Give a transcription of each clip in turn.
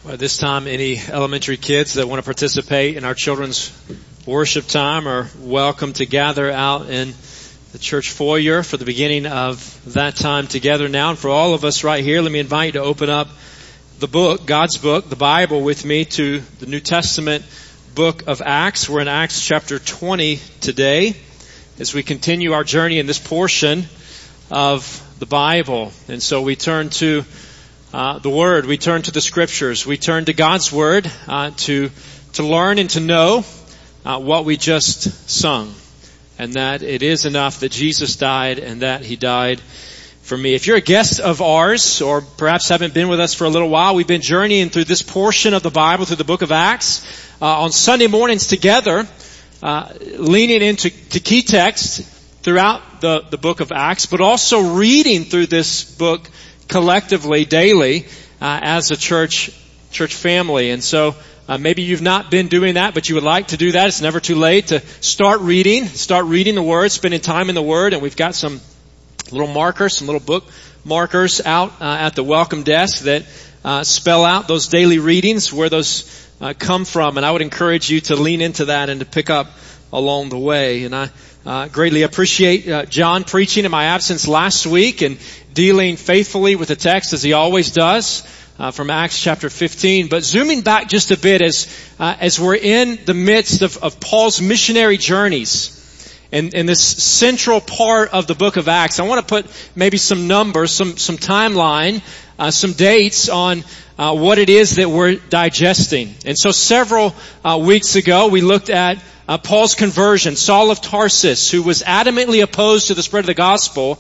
At this time, any elementary kids that want to participate in our children's worship time are welcome to gather out in the church foyer for the beginning of that time together now. And for all of us right here, let me invite you to open up the book, God's book, the Bible, with me to the New Testament book of Acts. We're in Acts chapter 20 today as we continue our journey in this portion of the Bible. And so we turn to the Word, we turn to the Scriptures, we turn to God's Word to learn and to know what we just sung, and that it is enough that Jesus died and that He died for me. If you're a guest of ours, or perhaps haven't been with us for a little while, we've been journeying through this portion of the Bible, through the book of Acts, on Sunday mornings together, leaning into key texts throughout the book of Acts, but also reading through this book collectively daily as a church family. And so maybe you've not been doing that, but you would like to do that. It's never too late to start reading the Word, spending time in the Word. And we've got some little markers, some little book markers out at the welcome desk that spell out those daily readings, where those come from. And I would encourage you to lean into that and to pick up along the way. And I greatly appreciate John preaching in my absence last week and dealing faithfully with the text as he always does from Acts chapter 15. But zooming back just a bit as we're in the midst of Paul's missionary journeys and this central part of the book of Acts, I want to put maybe some numbers, some timeline, some dates on what it is that we're digesting. And so several weeks ago we looked at Paul's conversion. Saul of Tarsus, who was adamantly opposed to the spread of the gospel,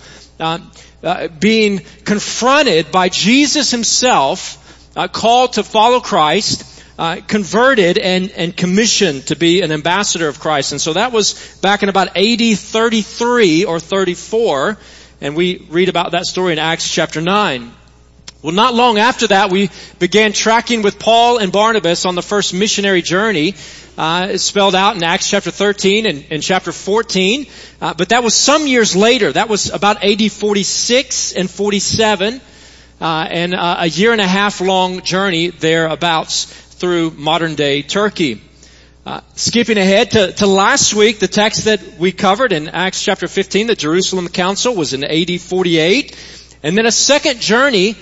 being confronted by Jesus himself, called to follow Christ, converted and commissioned to be an ambassador of Christ. And so that was back in about AD 33 or 34, and we read about that story in Acts chapter 9. Well, not long after that, we began tracking with Paul and Barnabas on the first missionary journey. It's spelled out in Acts chapter 13 and chapter 14. But that was some years later. That was about AD 46 and 47. And a year and a half long journey thereabouts through modern day Turkey. Skipping ahead to last week, the text that we covered in Acts chapter 15, the Jerusalem Council, was in AD 48. And then a second journey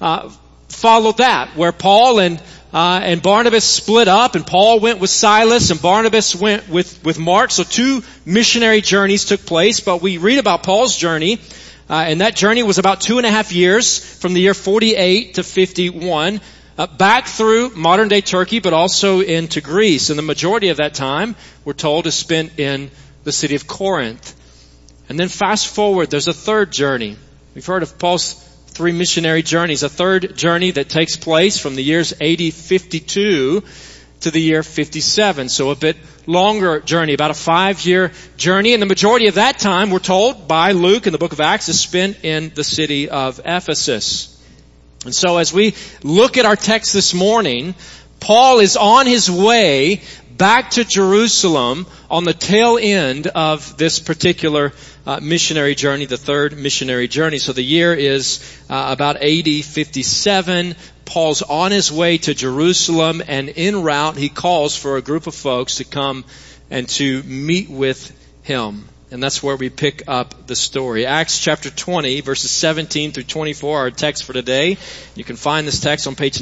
followed that, where Paul and Barnabas split up, and Paul went with Silas and Barnabas went with Mark. So two missionary journeys took place, but we read about Paul's journey, and that journey was about 2.5 years from the year 48 to 51, back through modern day Turkey, but also into Greece. And the majority of that time, we're told, is spent in the city of Corinth. And then fast forward, there's a third journey. We've heard of Paul's 3 missionary journeys. A third journey that takes place from the years AD 52 to the year 57. So a bit longer journey, about a 5-year journey. And the majority of that time, we're told by Luke in the book of Acts, is spent in the city of Ephesus. And so as we look at our text this morning, Paul is on his way back to Jerusalem on the tail end of this particular missionary journey, the third missionary journey. So the year is about AD 57. Paul's on his way to Jerusalem, and en route he calls for a group of folks to come and to meet with him. And that's where we pick up the story. Acts chapter 20, verses 17 through 24, our text for today. You can find this text on page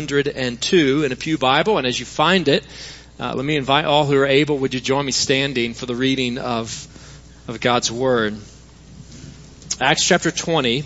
902 in a Pew Bible. And as you find it, let me invite all who are able, would you join me standing for the reading of God's Word. Acts chapter 20,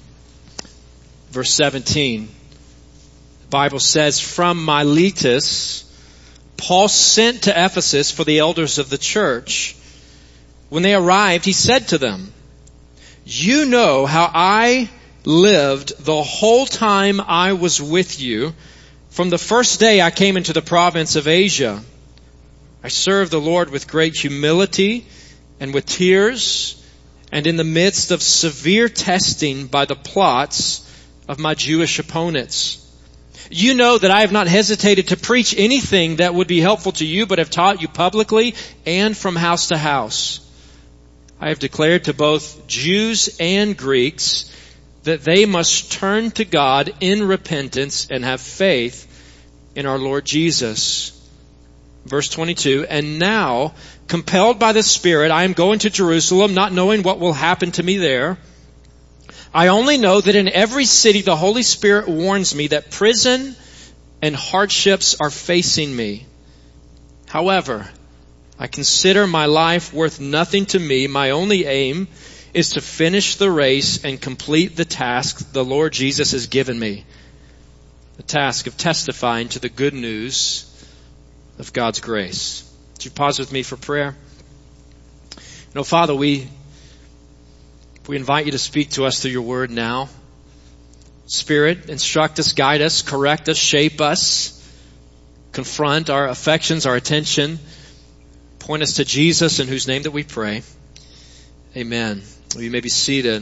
verse 17. The Bible says, "From Miletus, Paul sent to Ephesus for the elders of the church. When they arrived, he said to them, 'You know how I lived the whole time I was with you, from the first day I came into the province of Asia. I served the Lord with great humility and with tears, and in the midst of severe testing by the plots of my Jewish opponents. You know that I have not hesitated to preach anything that would be helpful to you, but have taught you publicly and from house to house. I have declared to both Jews and Greeks that they must turn to God in repentance and have faith in our Lord Jesus. Verse 22, and now, compelled by the Spirit, I am going to Jerusalem, not knowing what will happen to me there. I only know that in every city the Holy Spirit warns me that prison and hardships are facing me. However, I consider my life worth nothing to me. My only aim is to finish the race and complete the task the Lord Jesus has given me. The task of testifying to the good news of God's grace. Would you pause with me for prayer? Father, we invite you to speak to us through your word now. Spirit, instruct us, guide us, correct us, shape us, confront our affections, our attention. Point us to Jesus, in whose name that we pray. Amen. You may be seated.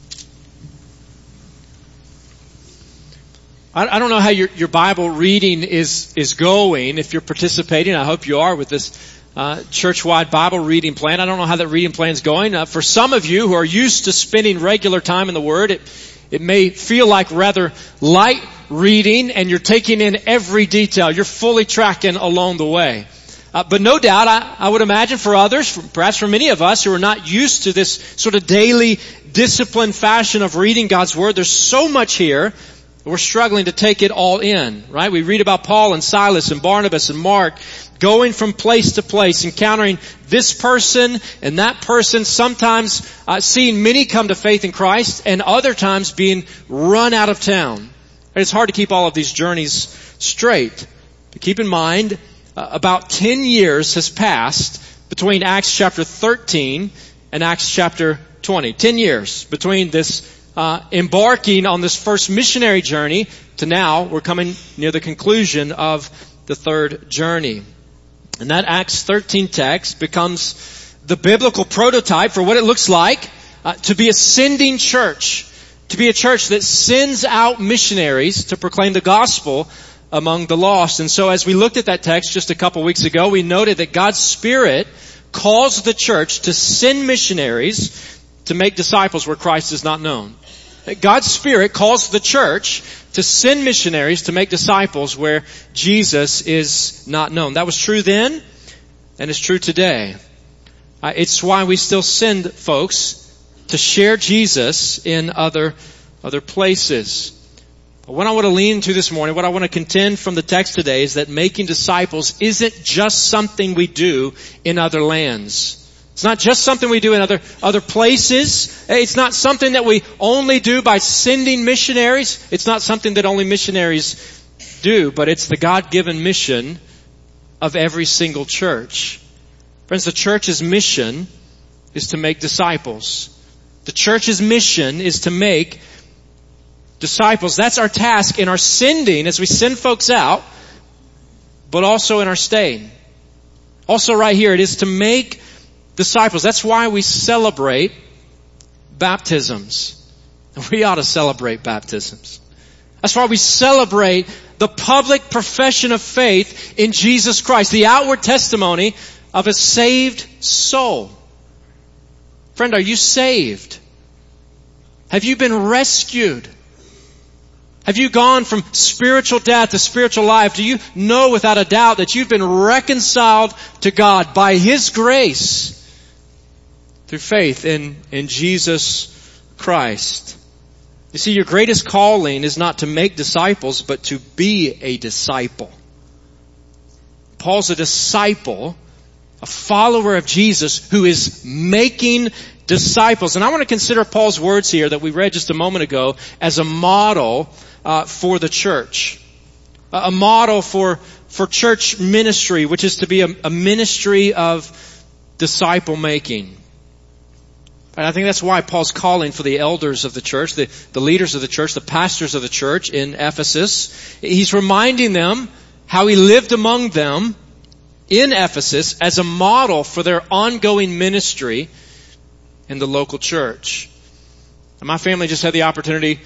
I don't know how your Bible reading is going. If you're participating, I hope you are with this church-wide Bible reading plan. I don't know how that reading plan is going. For some of you who are used to spending regular time in the Word, it may feel like rather light reading, and you're taking in every detail. You're fully tracking along the way. But no doubt, I would imagine for others, perhaps for many of us who are not used to this sort of daily disciplined fashion of reading God's Word, there's so much here. We're struggling to take it all in, right? We read about Paul and Silas and Barnabas and Mark going from place to place, encountering this person and that person, sometimes seeing many come to faith in Christ and other times being run out of town. It's hard to keep all of these journeys straight. But keep in mind, about 10 years has passed between Acts chapter 13 and Acts chapter 20. 10 years between this embarking on this first missionary journey to now we're coming near the conclusion of the third journey. And that Acts 13 text becomes the biblical prototype for what it looks like to be a sending church, to be a church that sends out missionaries to proclaim the gospel among the lost. And so as we looked at that text just a couple weeks ago, we noted that God's Spirit calls the church to send missionaries to make disciples where Christ is not known. God's Spirit calls the church to send missionaries to make disciples where Jesus is not known. That was true then, and it's true today. It's why we still send folks to share Jesus in other places. But what I want to lean into this morning, what I want to contend from the text today is that making disciples isn't just something we do in other lands. It's not just something we do in other places. It's not something that we only do by sending missionaries. It's not something that only missionaries do, but it's the God-given mission of every single church. Friends, the church's mission is to make disciples. The church's mission is to make disciples. That's our task in our sending as we send folks out, but also in our staying. Also right here, it is to make disciples. That's why we celebrate baptisms. We ought to celebrate baptisms. That's why we celebrate the public profession of faith in Jesus Christ, the outward testimony of a saved soul. Friend, are you saved? Have you been rescued? Have you gone from spiritual death to spiritual life? Do you know without a doubt that you've been reconciled to God by His grace through faith in Jesus Christ? You see, your greatest calling is not to make disciples, but to be a disciple. Paul's a disciple, a follower of Jesus who is making disciples. And I want to consider Paul's words here that we read just a moment ago as a model for the church. A model for church ministry, which is to be a ministry of disciple making. And I think that's why Paul's calling for the elders of the church, the leaders of the church, the pastors of the church in Ephesus. He's reminding them how he lived among them in Ephesus as a model for their ongoing ministry in the local church. And my family just had the opportunity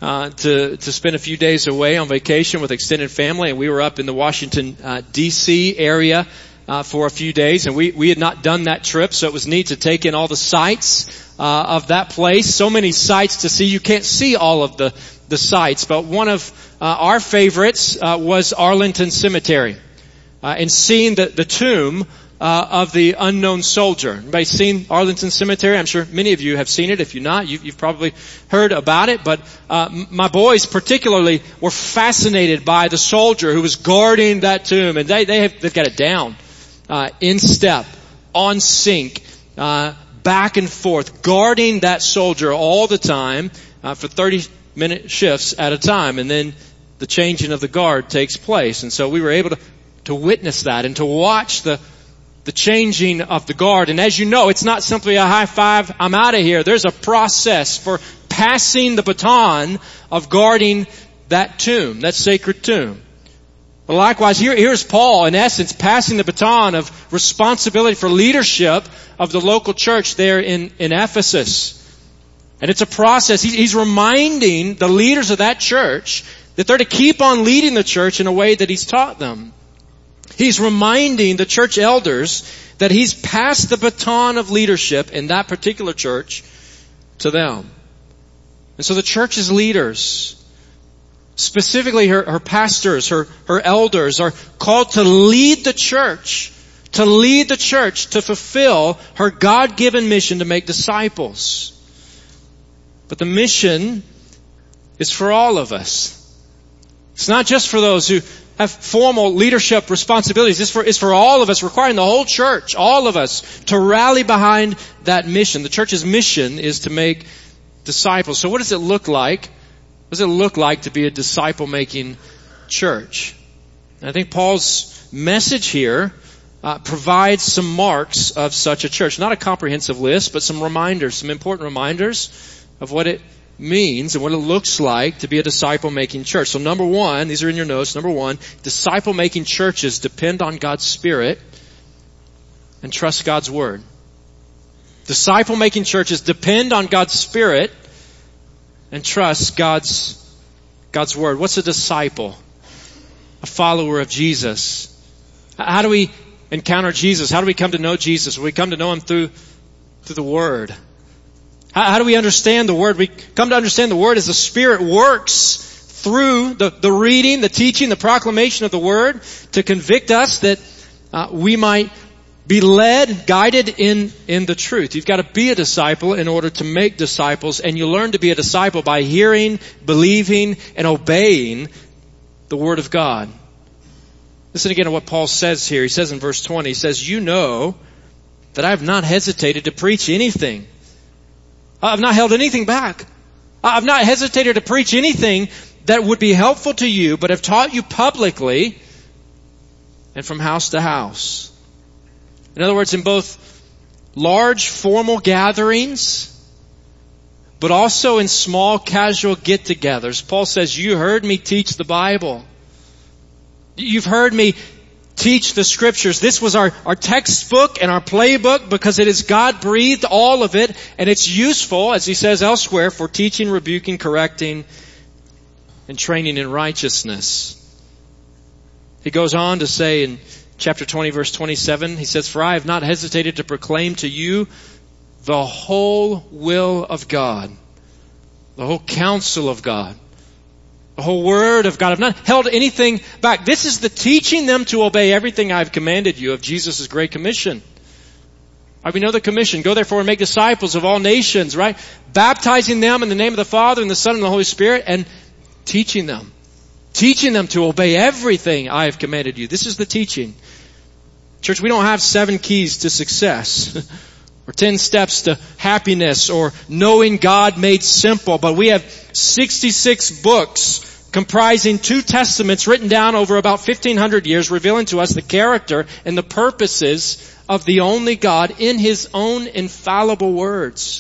to spend a few days away on vacation with extended family, and we were up in the Washington D.C. area for a few days, and we had not done that trip, so it was neat to take in all the sights of that place. So many sights to see. You can't see all of the sights, but one of our favorites was Arlington Cemetery, and seeing the tomb of the unknown soldier. Anybody seen Arlington Cemetery? I'm sure many of you have seen it. If you're not, you've probably heard about it. But my boys particularly were fascinated by the soldier who was guarding that tomb, and they've got it down, in step, on sync, back and forth, guarding that soldier all the time for 30-minute shifts at a time, and then the changing of the guard takes place. And so we were able to witness that and to watch the changing of the guard. And as you know, it's not simply a high five, I'm out of here. There's a process for passing the baton of guarding that tomb, that sacred tomb. Well, likewise, here's Paul, in essence, passing the baton of responsibility for leadership of the local church there in Ephesus. And it's a process. He's reminding the leaders of that church that they're to keep on leading the church in a way that he's taught them. He's reminding the church elders that he's passed the baton of leadership in that particular church to them. And so the church's leaders, specifically her pastors, her elders, are called to lead the church, to fulfill her God-given mission to make disciples. But the mission is for all of us. It's not just for those who have formal leadership responsibilities. It's for all of us, requiring the whole church, all of us, to rally behind that mission. The church's mission is to make disciples. So what does it look like? What does it look like to be a disciple-making church? And I think Paul's message here provides some marks of such a church. Not a comprehensive list, but some reminders, some important reminders of what it means and what it looks like to be a disciple-making church. So number one, these are in your notes. Number one, disciple-making churches depend on God's Spirit and trust God's Word. Disciple-making churches depend on God's Spirit and trust God's Word. What's a disciple? A follower of Jesus. How do we encounter Jesus? How do we come to know Jesus? We come to know Him through the Word. How do we understand the Word? We come to understand the Word as the Spirit works through the reading, the teaching, the proclamation of the Word to convict us that we might be led, guided in the truth. You've got to be a disciple in order to make disciples, and you learn to be a disciple by hearing, believing, and obeying the Word of God. Listen again to what Paul says here. He says in verse 20, he says, "You know that I have not hesitated to preach anything. I've not held anything back. I've not hesitated to preach anything that would be helpful to you, but have taught you publicly and from house to house." In other words, in both large formal gatherings, but also in small casual get-togethers. Paul says, you heard me teach the Bible. You've heard me teach the Scriptures. This was our textbook and our playbook because it is God-breathed, all of it, and it's useful, as he says elsewhere, for teaching, rebuking, correcting, and training in righteousness. He goes on to say in chapter 20, verse 27, he says, "For I have not hesitated to proclaim to you the whole will of God, the whole counsel of God, the whole Word of God. I've not held anything back." This is the teaching them to obey everything I've commanded you of Jesus' great commission. Right, we know the commission. Go therefore and make disciples of all nations, right? Baptizing them in the name of the Father and the Son and the Holy Spirit, and teaching them to obey everything I have commanded you. This is the teaching. Church, we don't have 7 keys to success or 10 steps to happiness or knowing God made simple, but we have 66 books comprising 2 testaments written down over about 1,500 years, revealing to us the character and the purposes of the only God in His own infallible words.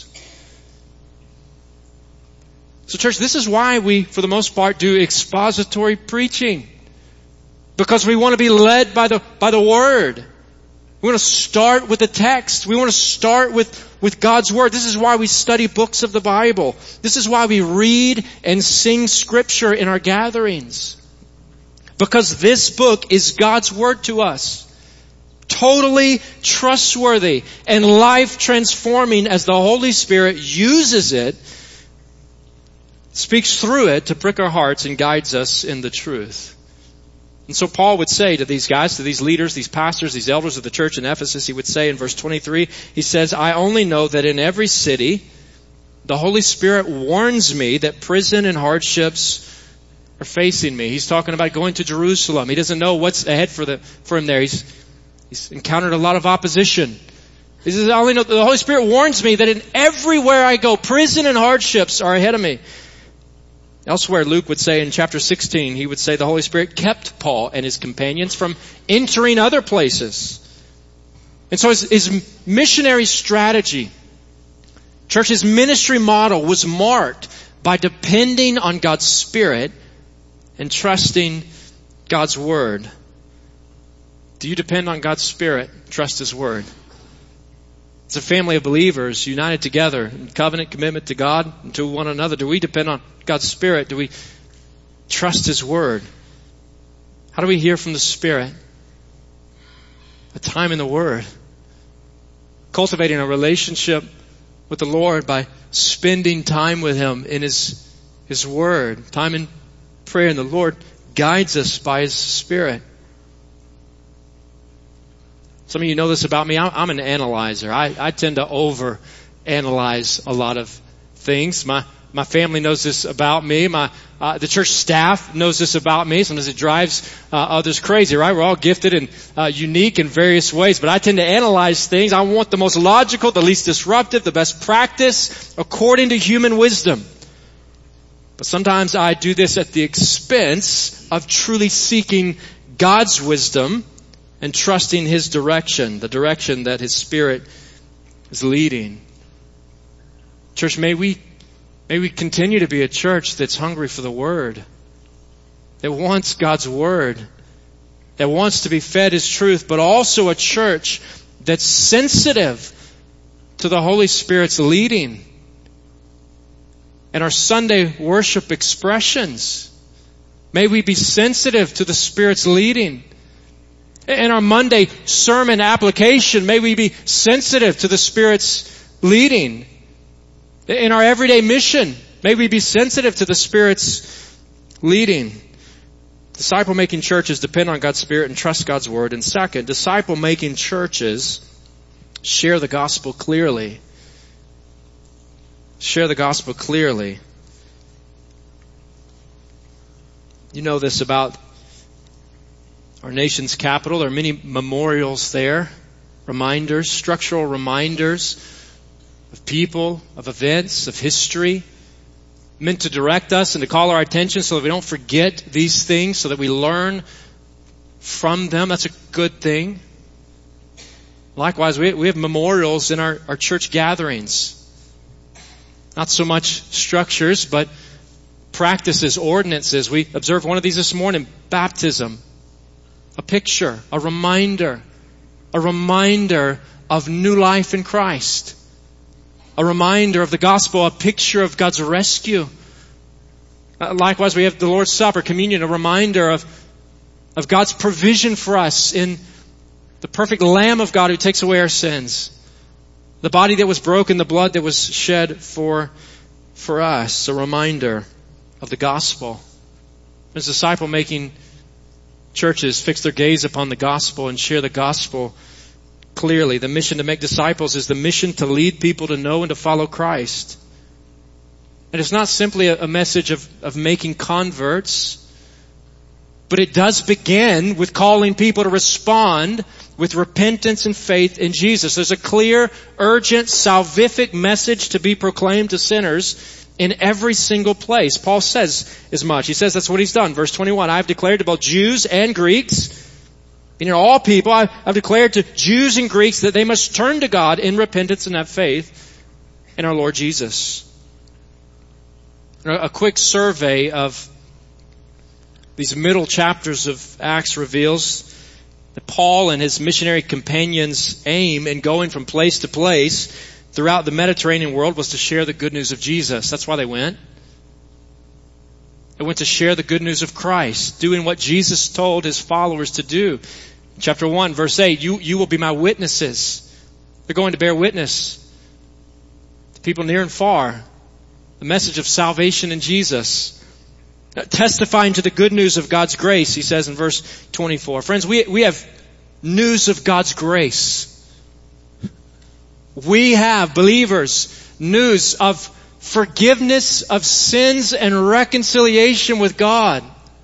So church, this is why we, for the most part, do expository preaching. Because we want to be led by the Word. We want to start with the text. We want to start with God's Word. This is why we study books of the Bible. This is why we read and sing Scripture in our gatherings. Because this book is God's Word to us. Totally trustworthy and life-transforming as the Holy Spirit uses it speaks through it to prick our hearts and guides us in the truth. And so Paul would say to these guys, to these leaders, these pastors, these elders of the church in Ephesus, he would say in verse 23, he says, I only know that in every city, the Holy Spirit warns me that prison and hardships are facing me. He's talking about going to Jerusalem. He doesn't know what's ahead for him there. He's encountered a lot of opposition. He says, I only know that the Holy Spirit warns me that in everywhere I go, prison and hardships are ahead of me. Elsewhere, Luke would say in chapter 16, he would say the Holy Spirit kept Paul and his companions from entering other places. And so his missionary strategy, church's ministry model was marked by depending on God's Spirit and trusting God's Word. Do you depend on God's Spirit? Trust His Word. As a family of believers united together in covenant commitment to God and to one another, do we depend on God's Spirit? Do we trust His Word? How do we hear from the Spirit? A time in the Word. Cultivating a relationship with the Lord by spending time with Him in His Word. Time in prayer, and the Lord guides us by His Spirit. Some of you know this about me. I'm an analyzer. I tend to over-analyze a lot of things. My family knows this about me. The church staff knows this about me. Sometimes it drives others crazy, right? We're all gifted and unique in various ways, but I tend to analyze things. I want the most logical, the least disruptive, the best practice according to human wisdom. But sometimes I do this at the expense of truly seeking God's wisdom and trusting His direction, the direction that His Spirit is leading. Church, may we continue to be a church that's hungry for the Word, that wants God's Word, that wants to be fed His truth, but also a church that's sensitive to the Holy Spirit's leading. And our Sunday worship expressions, may we be sensitive to the Spirit's leading. In our Monday sermon application, may we be sensitive to the Spirit's leading. In our everyday mission, may we be sensitive to the Spirit's leading. Disciple-making churches depend on God's Spirit and trust God's Word. And second, disciple-making churches share the gospel clearly. Share the gospel clearly. You know this about our nation's capital. There are many memorials there, reminders, structural reminders of people, of events, of history, meant to direct us and to call our attention so that we don't forget these things, so that we learn from them. That's a good thing. Likewise, we have memorials in our church gatherings. Not so much structures, but practices, ordinances. We observed one of these this morning, baptism. A picture, a reminder of new life in Christ. A reminder of the gospel, a picture of God's rescue. Likewise, we have the Lord's Supper, communion, a reminder of God's provision for us in the perfect Lamb of God who takes away our sins. The body that was broken, the blood that was shed for us. A reminder of the gospel. As disciple-making churches fix their gaze upon the gospel and share the gospel clearly. The mission to make disciples is the mission to lead people to know and to follow Christ. And it's not simply a message of making converts, but it does begin with calling people to respond with repentance and faith in Jesus. There's a clear, urgent, salvific message to be proclaimed to sinners in every single place. Paul says as much. He says that's what he's done. Verse 21, I have declared to both Jews and Greeks, meaning all people, I've declared to Jews and Greeks that they must turn to God in repentance and have faith in our Lord Jesus. A quick survey of these middle chapters of Acts reveals that Paul and his missionary companions' aim in going from place to place throughout the Mediterranean world was to share the good news of Jesus. That's why they went. They went to share the good news of Christ, doing what Jesus told His followers to do. Chapter 1, verse 8, you will be my witnesses. They're going to bear witness to people near and far the message of salvation in Jesus. Testifying to the good news of God's grace, he says in verse 24. Friends, we have news of God's grace. We have, believers, news of forgiveness of sins and reconciliation with God.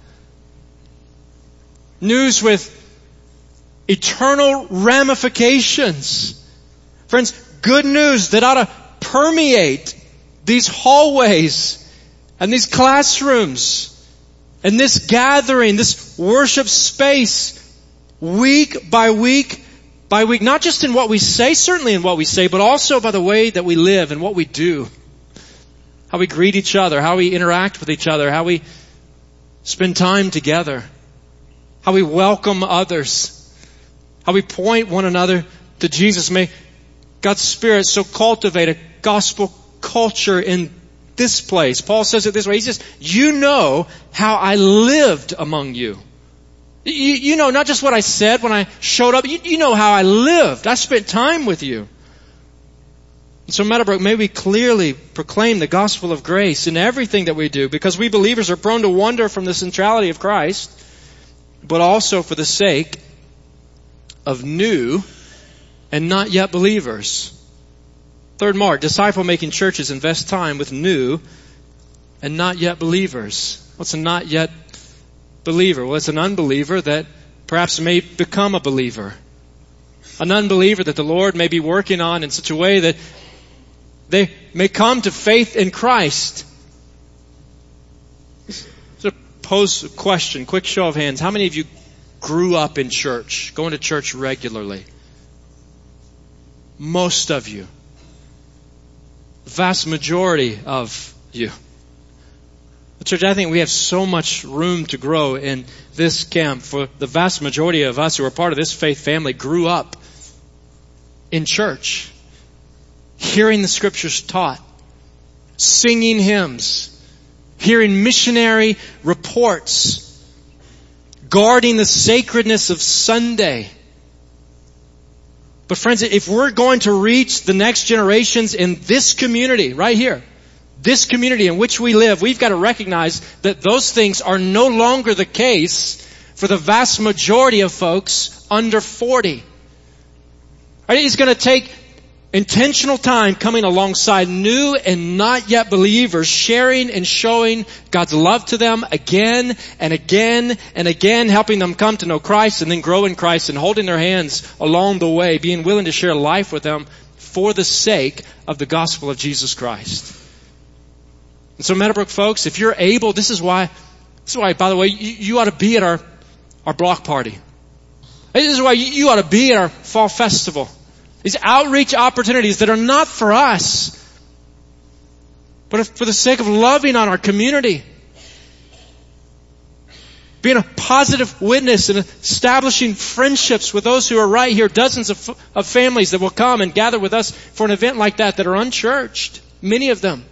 News with eternal ramifications. Friends, good news that ought to permeate these hallways and these classrooms and this gathering, this worship space, week by week by week, not just in what we say, certainly in what we say, but also by the way that we live and what we do. How we greet each other, how we interact with each other, how we spend time together, how we welcome others, how we point one another to Jesus. May God's Spirit so cultivate a gospel culture in this place. Paul says it this way. He says, you know how I lived among you. You know not just what I said when I showed up. You know how I lived. I spent time with you. And so Meadowbrook, may we clearly proclaim the gospel of grace in everything that we do, because we believers are prone to wander from the centrality of Christ, but also for the sake of new and not yet believers. Third mark, disciple-making churches invest time with new and not yet believers. What's a not yet believer? Well, it's an unbeliever that perhaps may become a believer. An unbeliever that the Lord may be working on in such a way that they may come to faith in Christ. So pose a question, quick show of hands. How many of you grew up in church, going to church regularly? Most of you. The vast majority of you. Church, I think we have so much room to grow in this camp. For the vast majority of us who are part of this faith family grew up in church, hearing the Scriptures taught, singing hymns, hearing missionary reports, guarding the sacredness of Sunday. But friends, if we're going to reach the next generations in this community right here, this community in which we live, we've got to recognize that those things are no longer the case for the vast majority of folks under 40. It's going to take intentional time coming alongside new and not yet believers, sharing and showing God's love to them again and again and again, helping them come to know Christ and then grow in Christ, and holding their hands along the way, being willing to share life with them for the sake of the gospel of Jesus Christ. And so Meadowbrook folks, if you're able, this is why, by the way, you ought to be at our block party. This is why you ought to be at our fall festival. These outreach opportunities that are not for us, but for the sake of loving on our community. Being a positive witness and establishing friendships with those who are right here. Dozens of families that will come and gather with us for an event like that are unchurched. Many of them.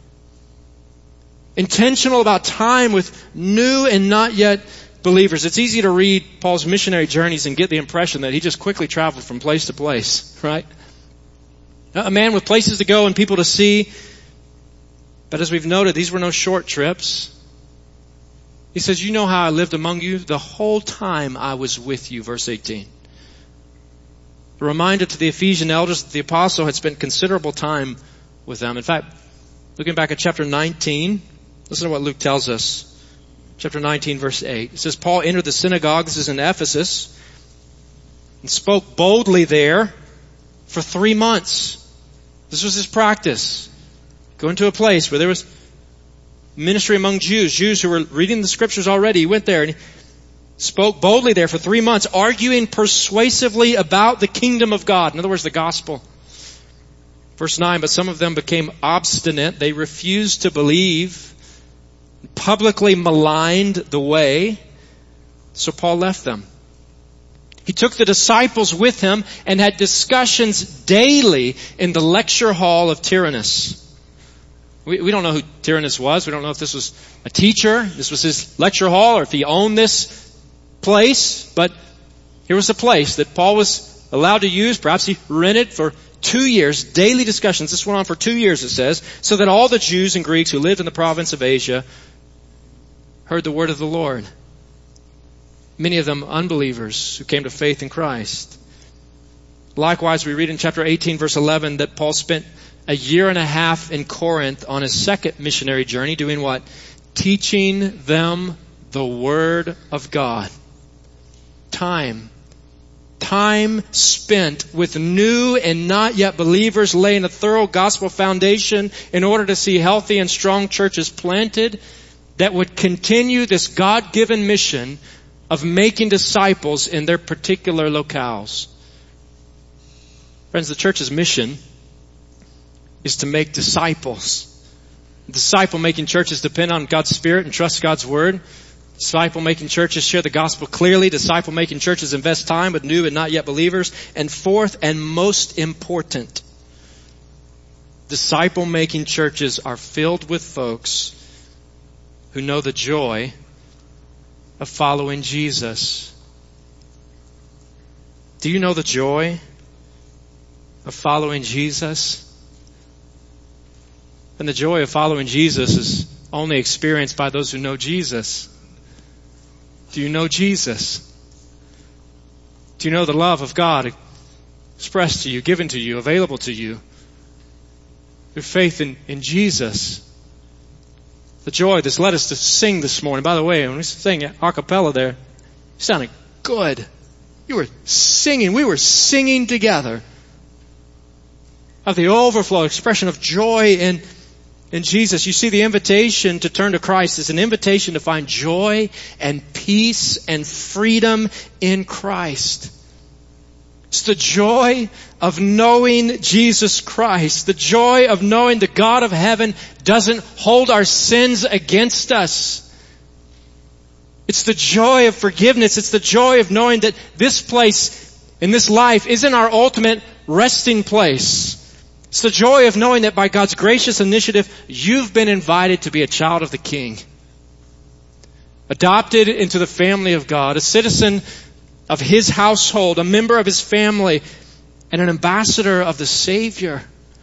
Intentional about time with new and not yet believers. It's easy to read Paul's missionary journeys and get the impression that he just quickly traveled from place to place, right? A man with places to go and people to see. But as we've noted, these were no short trips. He says, you know how I lived among you the whole time I was with you, verse 18. A reminder to the Ephesian elders that the apostle had spent considerable time with them. In fact, looking back at chapter 19, listen to what Luke tells us. Chapter 19, verse 8. It says, Paul entered the synagogue, this is in Ephesus, and spoke boldly there for 3 months. This was his practice. Go into a place where there was ministry among Jews who were reading the Scriptures already. He went there and he spoke boldly there for 3 months, arguing persuasively about the kingdom of God. In other words, the gospel. Verse 9, but some of them became obstinate. They refused to believe, publicly maligned the way, so Paul left them. He took the disciples with him and had discussions daily in the lecture hall of Tyrannus. We don't know who Tyrannus was. We don't know if this was a teacher, this was his lecture hall, or if he owned this place. But here was a place that Paul was allowed to use. Perhaps he rented for 2 years, daily discussions. This went on for 2 years, it says, so that all the Jews and Greeks who lived in the province of Asia heard the word of the Lord. Many of them unbelievers who came to faith in Christ. Likewise, we read in chapter 18, verse 11, that Paul spent a year and a half in Corinth on his second missionary journey, doing what? Teaching them the word of God. Time spent with new and not yet believers, laying a thorough gospel foundation in order to see healthy and strong churches planted that would continue this God-given mission of making disciples in their particular locales. Friends, the church's mission is to make disciples. Disciple-making churches depend on God's Spirit and trust God's Word. Disciple-making churches share the gospel clearly. Disciple-making churches invest time with new and not yet believers. And fourth and most important, disciple-making churches are filled with folks who know the joy of following Jesus. Do you know the joy of following Jesus? And the joy of following Jesus is only experienced by those who know Jesus. Do you know Jesus? Do you know the love of God expressed to you, given to you, available to you through faith in Jesus? The joy that's led us to sing this morning. By the way, when we sang a cappella there, it sounded good. You were singing. We were singing together of the overflow expression of joy in Jesus. You see, the invitation to turn to Christ is an invitation to find joy and peace and freedom in Christ. It's the joy of knowing Jesus Christ. The joy of knowing the God of heaven doesn't hold our sins against us. It's the joy of forgiveness. It's the joy of knowing that this place in this life isn't our ultimate resting place. It's the joy of knowing that by God's gracious initiative, you've been invited to be a child of the King. Adopted into the family of God, a citizen of His household, a member of His family, and an ambassador of the Savior.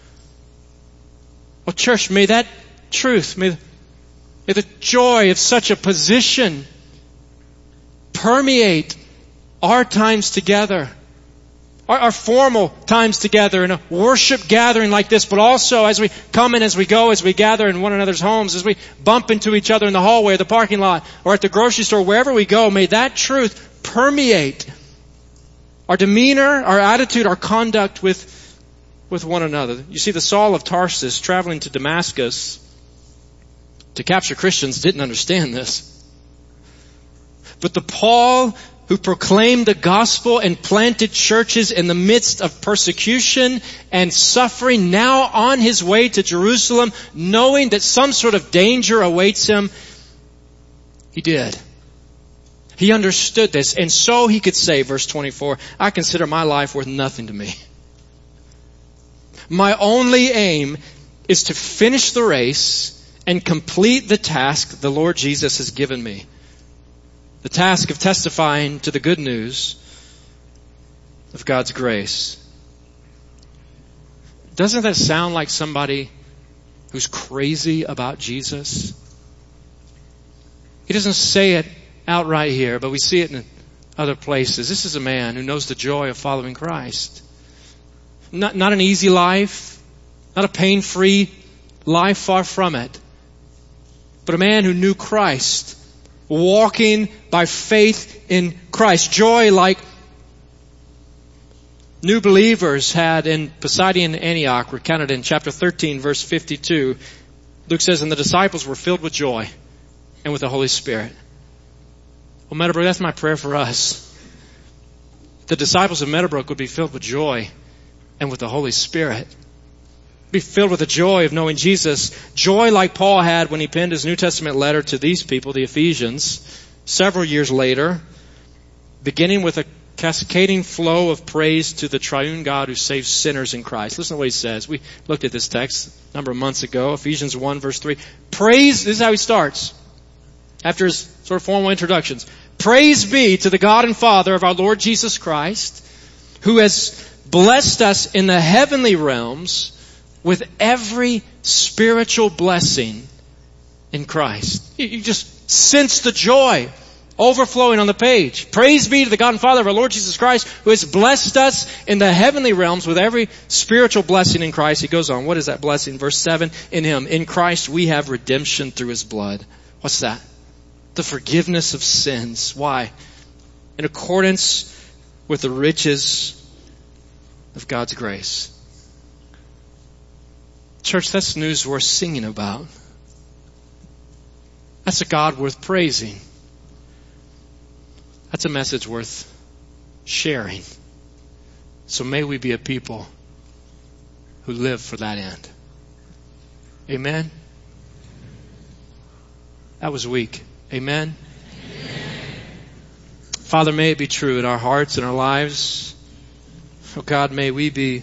Well, church, may that truth, may the joy of such a position permeate our times together. Our formal times together in a worship gathering like this, but also as we come and as we go, as we gather in one another's homes, as we bump into each other in the hallway or the parking lot or at the grocery store, wherever we go, may that truth permeate our demeanor, our attitude, our conduct with one another. You see, the Saul of Tarsus traveling to Damascus to capture Christians didn't understand this. But the Paul who proclaimed the gospel and planted churches in the midst of persecution and suffering, now on his way to Jerusalem, knowing that some sort of danger awaits him, he did. He understood this, and so he could say, verse 24, I consider my life worth nothing to me. My only aim is to finish the race and complete the task the Lord Jesus has given me. The task of testifying to the good news of God's grace. Doesn't that sound like somebody who's crazy about Jesus? He doesn't say it outright here, but we see it in other places. This is a man who knows the joy of following Christ. Not an easy life, not a pain-free life, far from it. But a man who knew Christ, walking by faith in Christ. Joy like new believers had in Pisidian Antioch, recounted in chapter 13, verse 52. Luke says, and the disciples were filled with joy and with the Holy Spirit. Well, Meadowbrook, that's my prayer for us. The disciples of Meadowbrook would be filled with joy and with the Holy Spirit. Be filled with the joy of knowing Jesus. Joy like Paul had when he penned his New Testament letter to these people, the Ephesians, several years later, beginning with a cascading flow of praise to the triune God who saves sinners in Christ. Listen to what he says. We looked at this text a number of months ago, Ephesians 1, verse 3. Praise, this is how he starts, after his sort of formal introductions. Praise be to the God and Father of our Lord Jesus Christ, who has blessed us in the heavenly realms with every spiritual blessing in Christ. You just sense the joy overflowing on the page. Praise be to the God and Father of our Lord Jesus Christ, who has blessed us in the heavenly realms with every spiritual blessing in Christ. He goes on. What is that blessing? Verse 7, in Him, in Christ, we have redemption through His blood. What's that? The forgiveness of sins. Why? In accordance with the riches of God's grace. Church, that's news worth singing about. That's a God worth praising. That's a message worth sharing. So may we be a people who live for that end. Amen? That was weak. Amen? Amen? Father, may it be true in our hearts and our lives. Oh God, may we be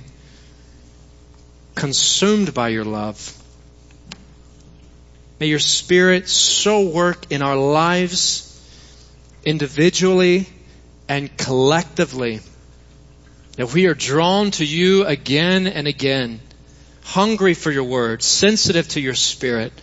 consumed by your love. May your Spirit so work in our lives individually and collectively that we are drawn to you again and again, hungry for your word, sensitive to your Spirit,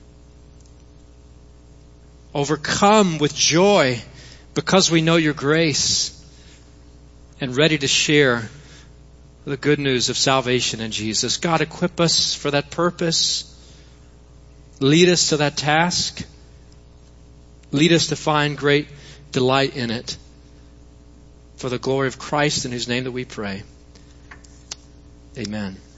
overcome with joy because we know your grace, and ready to share the good news of salvation in Jesus. God, equip us for that purpose. Lead us to that task. Lead us to find great delight in it. For the glory of Christ, in whose name that we pray. Amen.